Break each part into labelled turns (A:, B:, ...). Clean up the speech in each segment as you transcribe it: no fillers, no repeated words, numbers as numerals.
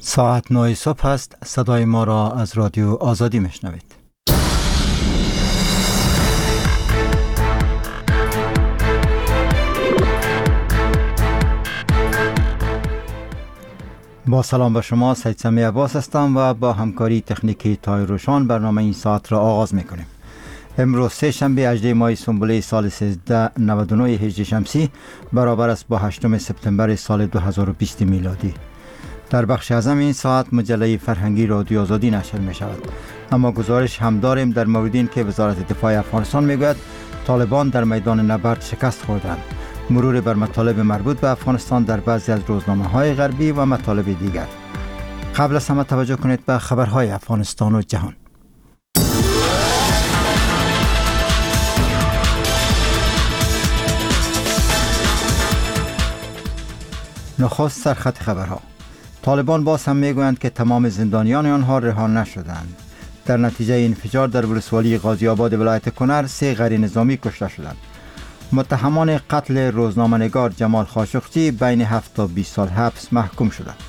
A: ساعت 9 صبح است. صدای ما را از رادیو آزادی میشنوید. با سلام به شما، سید سمی عباس هستم و با همکاری تکنیکی تای روشان برنامه این ساعت را آغاز میکنیم. امروز سه شنبه 18 ماه سنبله سال 1399 هجری شمسی برابر است با 8 سپتامبر سال 2020 میلادی. در بخش اعظم این ساعت مجله فرهنگی رادیو آزادی نشر می شود. اما گزارش هم داریم در مورد این که وزارت دفاع افغانستان می گوید طالبان در میدان نبرد شکست خوردند. مرور بر مطالب مربوط به افغانستان در بعضی از روزنامه‌های غربی و مطالب دیگر. قبل از همه توجه کنید به خبرهای افغانستان و جهان. نخست سرخط خبرها. طالبان باز هم میگویند که تمام زندانیان آنها رها نشدند. در نتیجه انفجار در ولسوالی غازی آباد ولایت کنر 3 غیر نظامی کشته شدند. متهمان قتل روزنامه‌نگار جمال خاشقچی بین 7 تا 20 سال حبس محکوم شدند.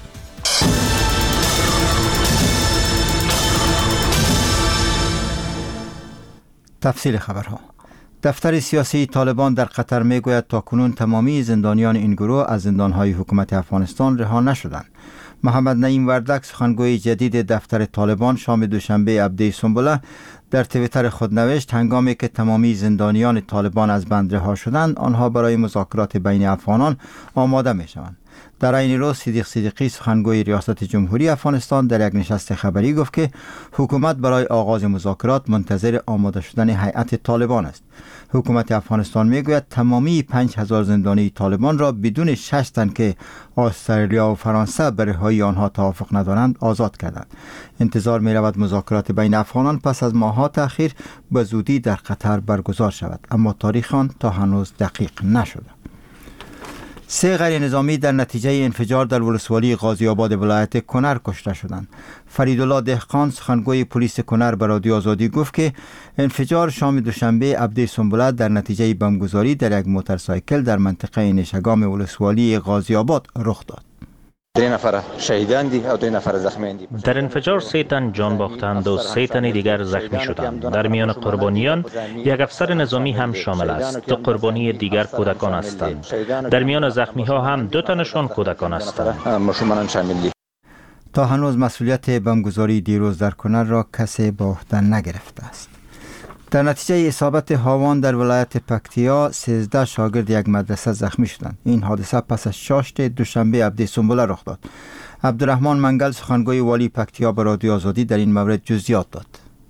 A: تفصیل خبرها. دفتر سیاسی طالبان در قطر میگوید تاکنون تمامی زندانیان این گروه از زندانهای حکومت افغانستان رها نشدند. محمد نعیم وردک سخنگوی جدید دفتر طالبان شام دوشنبه 17 سنبله در توییتر خود نوشت هنگامی که تمامی زندانیان طالبان از بند رها شدند آنها برای مذاکرات بین افغانان آماده می شوند. در این روز صدیق صدیقی سخنگوی ریاست جمهوری افغانستان در یک نشست خبری گفت که حکومت برای آغاز مذاکرات منتظر آماده شدن هیئت طالبان است. حکومت افغانستان میگوید تمامی 5000 زندانی طالبان را بدون 6 تن که استرالیا و فرانسه بر رهایی آنها توافق ندارند آزاد کردند. انتظار می رود مذاکرات بین افغانان پس از ماه‌ها تأخیر به زودی در قطر برگزار شود، اما تاریخ آن تا هنوز دقیق نشده. 3 غیر نظامی در نتیجه انفجار در ولسوالی غازی آباد ولایت کنر کشته شدند. فریدالله دهقان سخنگوی پلیس کنر به رادیو آزادی گفت که انفجار شام دوشنبه 17 سنبله در نتیجه بمبگذاری در یک موتورسایکل در منطقه نشگام ولسوالی غازی آباد رخ داد.
B: 3 نفر شهیداندی و 2 نفر زخمیاندی.
C: در انفجار 3 تن جان باختند و 3 تن دیگر زخمی شدند. در میان قربانیان یک افسر نظامی هم شامل است. 2 قربانی دیگر کودکان هستند. در میان زخمی ها هم 2 تنشان کودکان هستند.
B: مشومان شاملی.
A: تا هنوز مسئولیت بمبگذاری دیروز در کنر را کسی به عهده نگرفته است. در نتیجه اصابت هاوان در ولایت پکتیا 13 شاگرد یک مدرسه زخمی شدند. این حادثه پس از شاشت دوشنبه 17 سنبله رخ داد. عبدالرحمن منگل سخنگوی والی پکتیا به رادیو آزادی در این مورد جزئیات داد.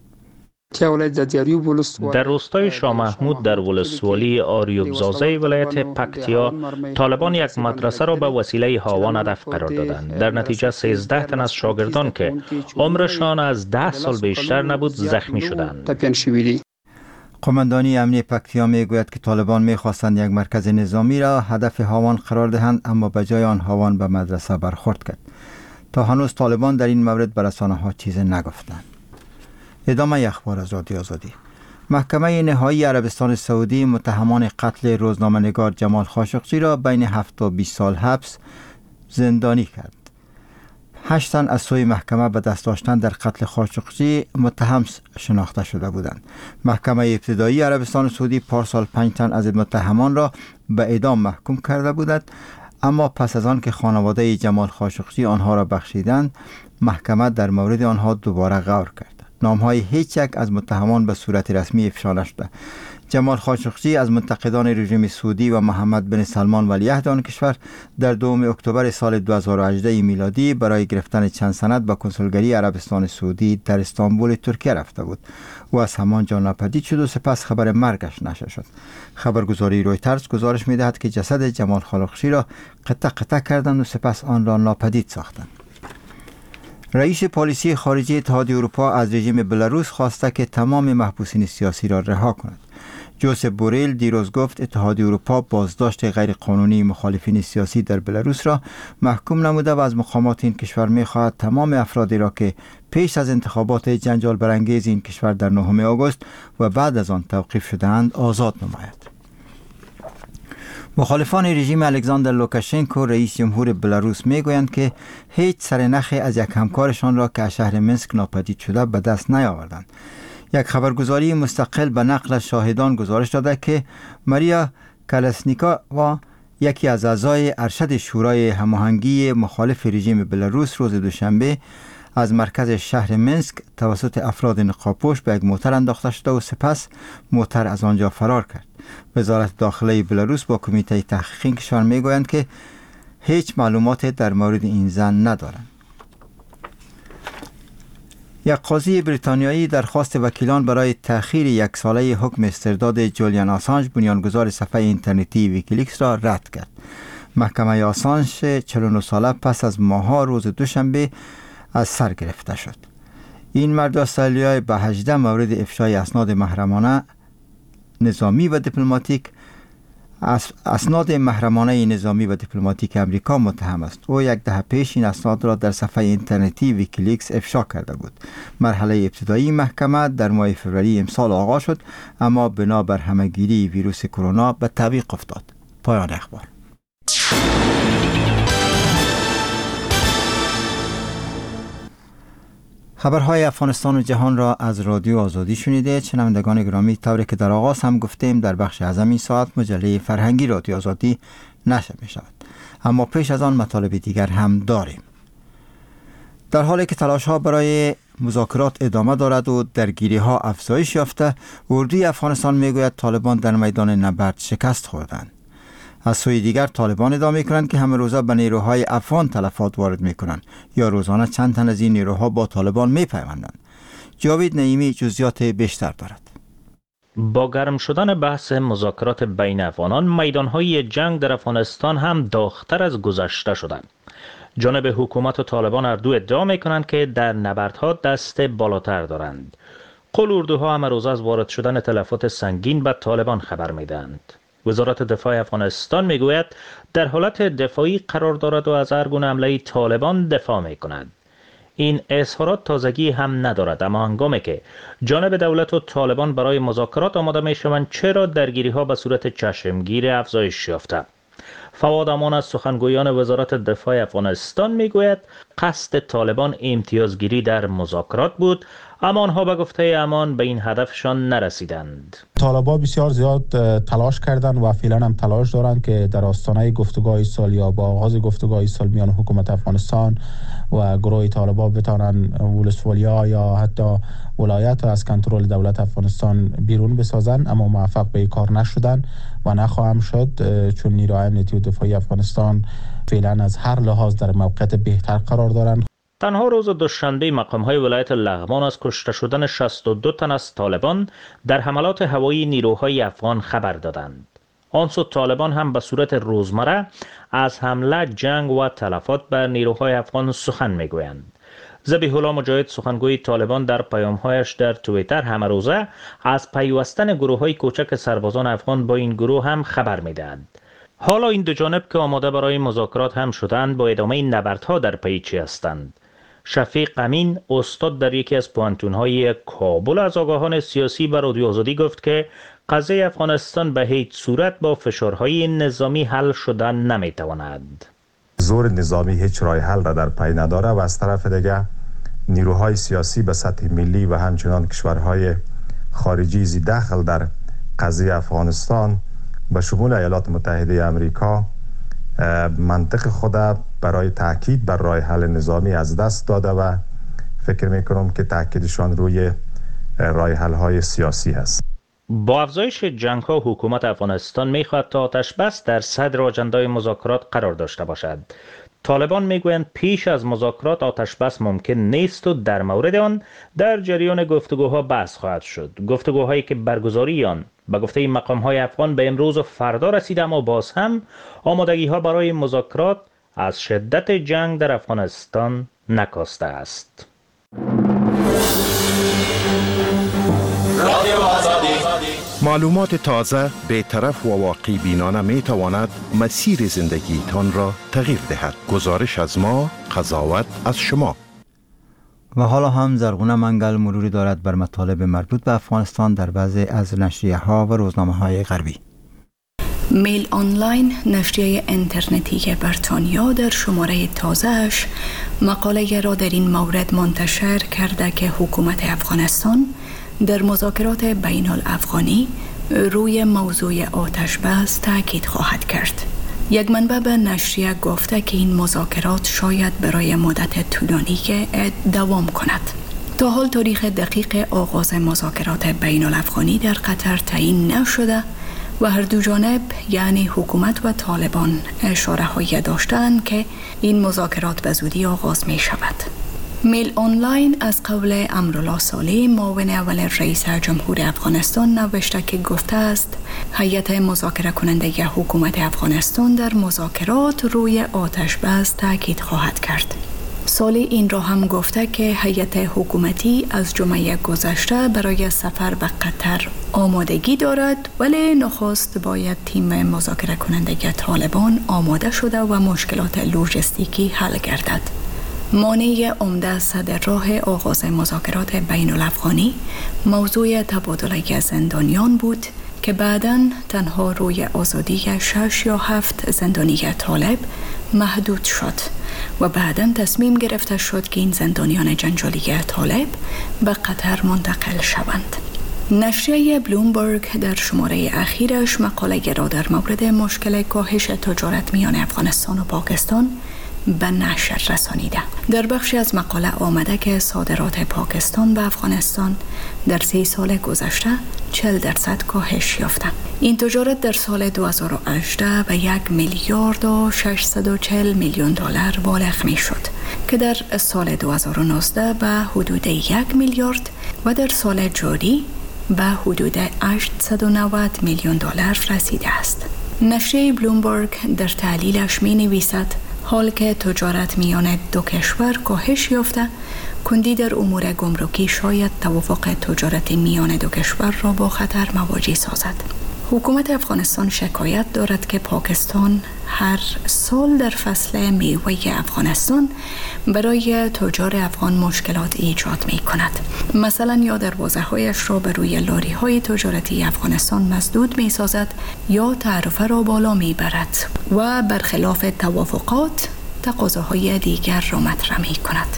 C: در روستای شاه محمود در ولسوالی آریوبزازه ولایت پکتیا طالبان یک مدرسه را به وسیله هاوان هدف قرار دادند. در نتیجه 13 تن از شاگردان که عمرشان از 10 سال بیشتر نبود زخمی شدند.
A: قماندانی امنی پکتیا میگوید که طالبان میخواستند یک مرکز نظامی را هدف هاوان قرار دهند، اما به جای آن هاوان به مدرسه برخورد کرد. تا هنوز طالبان در این مورد به رسانه‌ها چیزی نگفتند. ادامه اخبار از رادیو آزادی. محکمه نهایی عربستان سعودی متهمان قتل روزنامه‌نگار جمال خاشقچی را بین 7 تا 20 سال حبس زندانی کرد. 8 تن از سوی محکمه به دست داشتن در قتل خاشقچی متهم شناخته شده بودند. محکمه ابتدایی عربستان سعودی پارسال 5 تن از متهمان را به اعدام محکوم کرده بودند، اما پس از آن که خانواده جمال خاشقچی آنها را بخشیدند، محکمه در مورد آنها دوباره غور کرد. نامهای هیچ یک از متهمان به صورت رسمی افشا نشده. جمال خاشقچی از منتقدان رژیم سعودی و محمد بن سلمان ولیعهد آن کشور در 2 اکتبر سال 2018 میلادی برای گرفتن چند سند به کنسولگری عربستان سعودی در استانبول ترکیه رفته بود. او از همانجا ناپدید شد و سپس خبر مرگش نشر شد. خبرگزاری رویترز گزارش می‌دهد که جسد جمال خاشقچی را قطع قطع کردند و سپس آن را ناپدید ساختند. رئیس پلیسی خارجی اتحادیه اروپا از رژیم بلاروس خواسته که تمام محبوسین سیاسی را رها کند. جوزپ بوریل دیروز گفت اتحادیه اروپا بازداشت غیرقانونی مخالفین سیاسی در بلاروس را محکوم نموده و از مقامات این کشور می‌خواهد تمام افرادی را که پیش از انتخابات جنجال برانگیز این کشور در 9 آگوست و بعد از آن توقیف شده‌اند آزاد نماید. مخالفان رژیم الکساندر لوکاشنکو رئیس جمهور بلاروس میگویند که هیچ سرنخی از یک همکارشان را که از شهر منسک ناپدید شده به دست نیاوردند. یک خبرگزاری مستقل به نقل شاهدان گزارش داده که ماریا کالاسنیکووا، یکی از اعضای ارشد شورای هماهنگی مخالف رژیم بلاروس، روز دوشنبه از مرکز شهر منسک توسط افراد نقاب‌پوش به یک موتر انداخته شده و سپس موتر از آنجا فرار کرد. وزارت داخله بلاروس با کمیته تحقیقی کشور میگویند که هیچ معلوماتی در مورد این زن ندارند. یک قاضی بریتانیایی درخواست وکیلان برای تأخیر یک ساله حکم استرداد جولیان آسانج، بنیانگذار صفحه اینترنتی ویکیلیکس، را رد کرد. محکمه آسانج 49 ساله پس از ماه‌ها روز دوشنبه از سر گرفته شد. این مرد استرالیایی به 18 مورد افشای اسناد محرمانه نظامی و دیپلماتیک امریکا متهم است. او یک دهه پیش این اسناد را در صفحه اینترنتی ویکیلیکس افشا کرده بود. مرحله ابتدایی محکمه در ماه فوریه امسال آغاز شد، اما بنا بر همهگیری ویروس کرونا به تعویق افتاد. پایان اخبار. خبرهای افغانستان و جهان را از رادیو آزادی شنیده. شنوندگان گرامی، طوری که در آغاز هم گفتیم، در بخش اعظم این ساعت مجله فرهنگی رادیو آزادی نشر می شود، اما پیش از آن مطالب دیگر هم داریم. در حالی که تلاش ها برای مذاکرات ادامه دارد و درگیری ها افزایش یافته، اردوی افغانستان می گوید طالبان در میدان نبرد شکست خوردند. از سوی دیگر طالبان ادعا می‌کنند که همه روزه به نیروهای افغان تلفات وارد می‌کنند یا روزانه چند تن از این نیروها با طالبان می‌پیوندند. جاوید نعیمی جزئیات بیشتر دارد.
C: با گرم شدن بحث مذاکرات بین افغانان، میدانهای جنگ در افغانستان هم داغ‌تر از گذشته شدند. جانب حکومت و طالبان هر دو ادعا می‌کنند که در نبردها دست بالاتر دارند. قل اردوها همه روزه از وارد شدن تلفات سنگین به طالبان خبر می‌دهند. وزارت دفاع افغانستان میگوید در حالت دفاعی قرار دارد و از هر گونه حمله طالبان دفاع میکند. این اظهارات تازگی هم ندارد، اما هنگامی که جانب دولت و طالبان برای مذاکرات آماده میشوند، چرا درگیری ها به صورت چشمگیر افزایش یافته؟ فواد امان از سخنگویان وزارت دفاع افغانستان میگوید قصد طالبان امتیازگیری در مذاکرات بود، اما آنها به گفته امان به این هدفشان نرسیدند.
D: طالبان بسیار زیاد تلاش کردند و فعلا هم تلاش دارند که در آستانه گفتگوهای صلح یا با آغاز گفتگوهای صلح میان حکومت افغانستان و گروه طالبان بتوانند ولسوالی‌ها یا حتی ولایت از کنترل دولت افغانستان بیرون بسازند، اما موفق به این کار نشدند و نخواهم شد، چون نیروهای امنیتی و دفاعی افغانستان فعلا از هر لحاظ در موقعیت بهتر قرار دارند.
C: تنها روز دوشنبه مقام‌های ولایت لغمان از کشته شدن 62 تن از طالبان در حملات هوایی نیروهای افغان خبر دادند. آن سو طالبان هم به صورت روزمره از حمله، جنگ و تلفات بر نیروهای افغان سخن میگویند. ذبیح الله مجاهد، سخنگوی طالبان، در پیام‌هایش در توییتر همه روزه از پیوستن گروه‌های کوچک سربازان افغان با این گروه هم خبر می‌دهند. حالا این دو جانب که آماده برای مذاکرات هم شدند، با ادامه نبردها در پی چی هستند؟ شفیق امین، استاد در یکی از پوانتون‌های کابل، از آگاهان سیاسی به رادیو آزادی گفت که قضیه افغانستان به هیچ صورت با فشارهای نظامی حل شدن نمیتواند.
E: زور نظامی هیچ راه حل را در پی نداره و از طرف دیگر نیروهای سیاسی به سطح ملی و همچنان کشورهای خارجی زی دخل در قضیه افغانستان به شمول ایالات متحده امریکا منطق خود برای تاکید بر راه حل نظامی از دست داده و فکر میکنم که تاکیدشان روی راه حل های سیاسی هست.
C: با افزایش جنگ ها، حکومت افغانستان میخواهد تا آتش بس در صدر آجندای مذاکرات قرار داشته باشد. طالبان میگویند پیش از مذاکرات آتش بس ممکن نیست و در مورد آن در جریان گفتگوها بحث خواهد شد. گفتگوهایی که برگزاری آن به گفته مقام‌های افغان به امروز و فردا رسیده، اما باز هم آمادگی‌ها برای مذاکرات از شدت جنگ در افغانستان نکاسته است.
F: معلومات تازه، بی‌طرف و واقعی بینانه می تواند مسیر زندگی تان را تغییر دهد. گزارش از ما، قضاوت از شما.
A: و حالا هم زرغونه منگل مروری دارد بر مطالب مربوط به افغانستان در بعضی از نشریه‌ها و روزنامه‌های غربی.
G: میل آنلاین، نشریه اینترنتی بریتانیا، در شماره تازه‌اش مقاله را در این مورد منتشر کرده که حکومت افغانستان در مذاکرات بین الافغانی روی موضوع آتش بس تاکید خواهد کرد. یک منبع به نشریه گفته که این مذاکرات شاید برای مدت طولانی دوام کند. تا حال تاریخ دقیق آغاز مذاکرات بین الافغانی در قطر تعیین نشده و هر دو جانب یعنی حکومت و طالبان اشاره هایی داشتند که این مذاکرات به زودی آغاز می شود. میل آنلاین از قول امرالله صالح، معاون اول رئیس جمهور افغانستان، نوشته که گفته است هیئت مذاکره کننده حکومت افغانستان در مذاکرات روی آتش بس تاکید خواهد کرد. صالح این را هم گفته که هیئت حکومتی از جمعه گذشته برای سفر به قطر آمادگی دارد، ولی نخست باید تیم مذاکره کننده طالبان آماده شده و مشکلات لوجستیکی حل گردد. مانع عمده صدر راه آغاز مذاکرات بین الافغانی موضوع تبادله زندانیان بود که بعداً تنها روی آزادی 6 یا 7 زندانی طالب محدود شد و بعداً تصمیم گرفته شد که این زندانیان جنجالی طالب به قطر منتقل شوند. نشریه بلومبرگ در شماره اخیرش مقاله را در مورد مشکل کاهش تجارت میان افغانستان و پاکستان به نشر رسانیده. در بخشی از مقاله آمده که صادرات پاکستان به افغانستان در 3 سال گذشته 40% کاهش یافته. این تجارت در سال 2018 به 1 میلیارد و 640 میلیون دلار بالغ می شد که در سال 2019 به حدود 1 میلیارد و در سال جاری به حدود 890 میلیون دلار رسیده است. نشریه بلومبرگ در تحلیلش می نویسد حال که تجارت میان دو کشور کاهش یافته، کندی در امور گمرکی شاید توافق تجارت میان دو کشور را با خطر مواجه سازد. حکومت افغانستان شکایت دارد که پاکستان هر سال در فصل میوه افغانستان برای تجار افغان مشکلات ایجاد می کند. مثلا یا دروازه‌هایش را به روی لاری‌های تجارتی افغانستان مسدود می سازد یا تعرفه را بالا می برد و برخلاف توافقات تقاضاهای دیگر را مطرح می کند.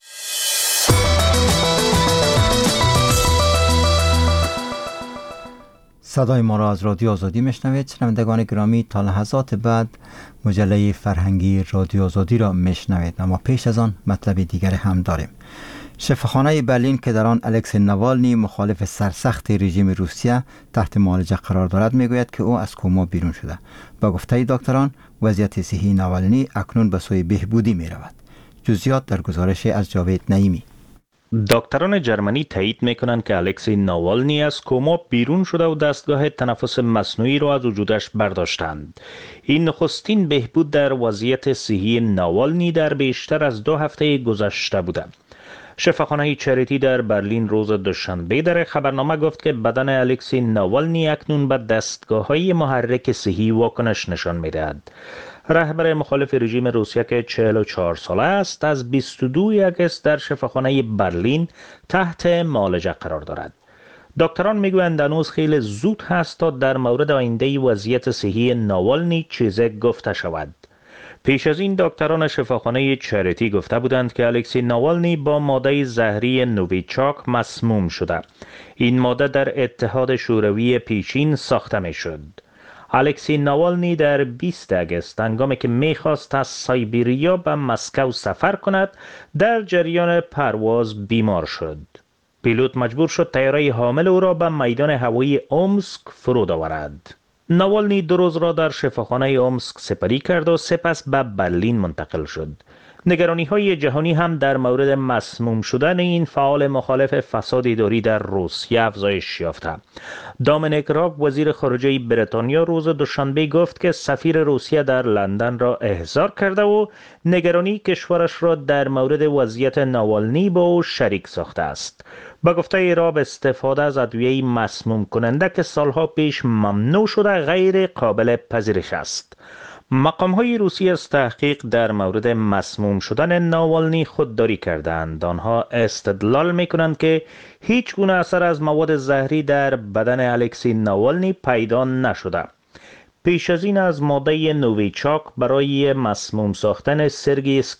A: صدای ما را از رادیو آزادی میشنوید. شنوندگان گرامی، تا لحظات بعد مجله فرهنگی رادیو آزادی را میشنوید، اما پیش از آن مطلب دیگر هم داریم. شفاخانه برلین که در آن الکسی نوالنی مخالف سرسخت رژیم روسیه تحت معالجه قرار دارد میگوید که او از کما بیرون شده. با گفته دکتران وضعیت صحی نوالنی اکنون به سوی بهبودی می رود. جزئیات در گزارش از جاوید نعیمی.
C: دکتران جرمنی تایید میکنند که الکسی ناوالنی از کما بیرون شده و دستگاه تنفس مصنوعی را از وجودش برداشتند. این نخستین بهبود در وضعیت صحی ناوالنی در بیشتر از 2 هفته گذشته بوده. شفاخانه چریتی در برلین روز دوشنبه در خبرنامه گفت که بدن الکسی ناوالنی اکنون به دستگاه‌های محرک صحی واکنش نشان می‌دهد. رهبر مخالف رژیم روسیه که 44 ساله است از 22 اگست در شفاخانه برلین تحت معالجه قرار دارد. دکتران میگویند هنوز خیلی زود هست تا در مورد آینده وضعیت صحی ناوالنی چیزی گفته شود. پیش از این دکتران شفاخانه چریتی گفته بودند که الکسی ناوالنی با ماده زهری نوویچاک مسموم شده. این ماده در اتحاد شوروی پیشین ساخته می شد. الکسی ناوالنی در 20 اگست هنگامی که میخواست از سایبریا به مسکو سفر کند در جریان پرواز بیمار شد. پیلوت مجبور شد طیاره حامل او را به میدان هوایی اومسک فرود آورد. ناوالنی 2 روز را در شفاخانه اومسک سپری کرد و سپس به برلین منتقل شد. نگرانی‌های جهانی هم در مورد مسموم شدن این فعال مخالف فساد اداری در روسیه افزایش یافته. دامینیک راب وزیر خارجه بریتانیا روز دوشنبه گفت که سفیر روسیه در لندن را احضار کرده و نگرانی کشورش را در مورد وضعیت ناوالنی با او شریک ساخته است. با گفته راب استفاده از ادویه مسموم کننده که سالها پیش ممنوع شده غیر قابل پذیرش است. مقام‌های روسی از تحقیق در مورد مسموم شدن ناوالنی خودداری کردند. آنها استدلال می‌کنند که هیچ گونه اثر از مواد زهری در بدن الکسی ناوالنی پیدا نشده. پیش از این از ماده نویچاک برای مسموم ساختن سرگی